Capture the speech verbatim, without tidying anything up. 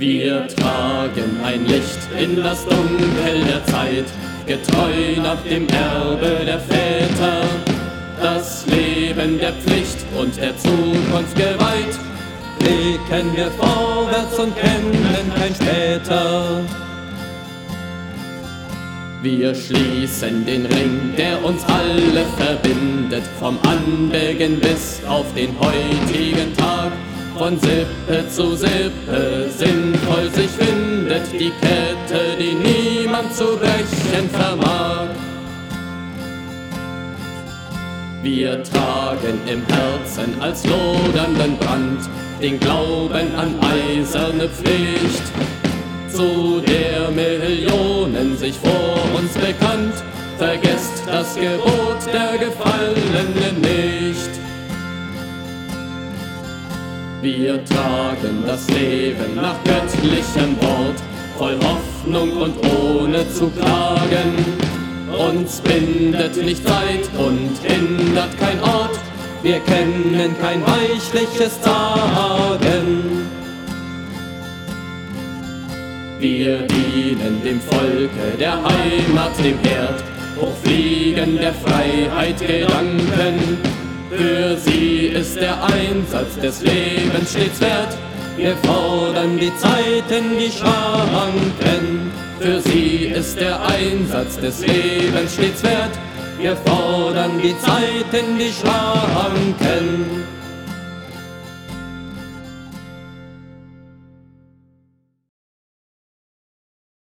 Wir tragen ein Licht in das Dunkel der Zeit, getreu nach dem Erbe der Väter, das Leben der Pflicht und der Zukunft geweiht. Blicken wir vorwärts und kennen kein Später. Wir schließen den Ring, der uns alle verbindet, vom Anbeginn bis auf den heutigen Tag. Von Sippe zu Sippe sinnvoll sich findet die Kette, die niemand zu brechen vermag. Wir tragen im Herzen als lodernden Brand den Glauben an eiserne Pflicht, zu der Millionen sich vor uns bekannt. Vergesst das Gebot der Gefallenen nicht. Wir tragen das Leben nach göttlichem Wort, voll Hoffnung und ohne zu klagen. Uns bindet nicht Zeit und hindert kein Ort, wir kennen kein weichliches Zagen. Wir dienen dem Volke, der Heimat, dem Herd, hochfliegen der Freiheit Gedanken. Für sie ist der Einsatz des Lebens stets wert, wir fordern die Zeit in die Schranken. Für sie ist der Einsatz des Lebens stets wert, wir fordern die Zeit in die Schranken.